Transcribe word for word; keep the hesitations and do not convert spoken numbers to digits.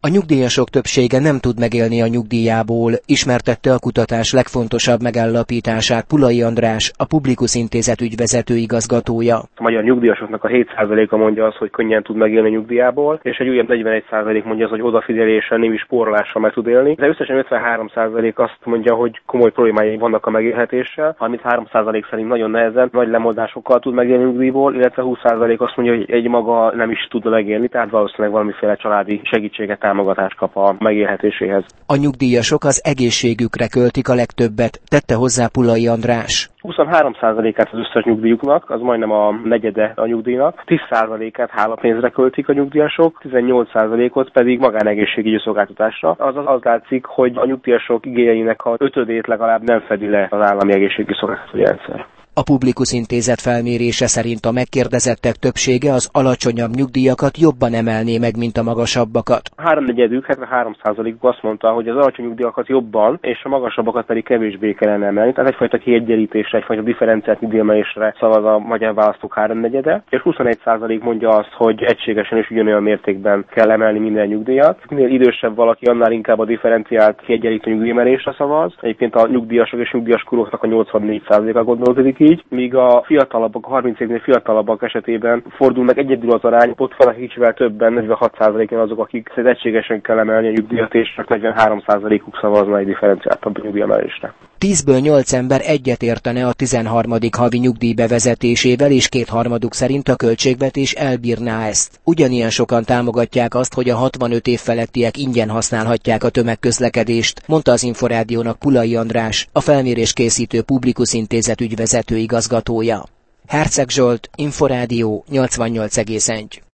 A nyugdíjasok többsége nem tud megélni a nyugdíjából, ismertette a kutatás legfontosabb megállapítását Pulai András, a Publikus Intézet ügyvezető igazgatója. A magyar nyugdíjasoknak a hét százaléka mondja azt, hogy könnyen tud megélni a nyugdíjából, és egy újabb negyvenegy százalék mondja azt, hogy odafigyeléssel, némi spórolással meg tud élni. De összesen ötvenhárom százalék azt mondja, hogy komoly problémái vannak a megélhetéssel, harminchárom százalék szerint nagyon nehezen, nagy lemoldásokkal tud megélni nyugdíjból, illetve húsz százalék azt mondja, hogy egy maga nem is tud megélni, tehát valószínűleg valamiféle családi segítséget, támogatást kap a megélhetéséhez. A nyugdíjasok az egészségükre költik a legtöbbet, tette hozzá Pulai András. huszonhárom százalékát az összes nyugdíjuknak, az majdnem a negyede a nyugdíjnak, tíz százalékát hálapénzre költik a nyugdíjasok, tizennyolc százalékot pedig magánegészségügyi szolgáltatásra. Azaz az látszik, hogy a nyugdíjasok igényeinek a ötödét legalább nem fedi le az állami egészségügyi szolgáltatási rendszer. A Publikus Intézet felmérése szerint a megkérdezettek többsége az alacsonyabb nyugdíjakat jobban emelné meg, mint a magasabbakat. Háromnegyedük, hetvenhárom százalékuk azt mondta, hogy az alacsony nyugdíjakat jobban, és a magasabbakat pedig kevésbé kellene emelni. Tehát egyfajta kiegyenlítésre, egyfajta differenciált nyugdíjemelésre szavaz a magyar választók háromnegyede, és huszonegy százalék mondja azt, hogy egységesen és ugyanolyan mértékben kell emelni minden nyugdíjat. Minél idősebb valaki, annál inkább a differenciált kiegyenlítő nyugdíjemelésre szavaz. Egyébként a nyugdíjasok és nyugdíjaskorúaknak a nyolcvannégy százaléka gondolkodik így, míg a fiatalabbak, a harminc évnél fiatalabbak esetében fordulnak egyedül az arány, ott vannak kicsivel többen, negyvenhat százalékon azok, akik egységesen kell emelni a nyugdíjat, és csak negyvenhárom százalékuk szavazna egy differenciáltabb nyugdíjemelésre. Tízből nyolc ember egyet értene a tizenharmadik havi nyugdíj bevezetésével, és kétharmaduk szerint a költségvetés elbírná ezt. Ugyanilyen sokan támogatják azt, hogy a hatvanöt év felettiek ingyen használhatják a tömegközlekedést, mondta az Inforádiónak Pulai András, a felmérés készítő Publikus Intézet ügyvezető igazgatója. Herceg Zsolt, Inforádió nyolcvannyolc egész egy.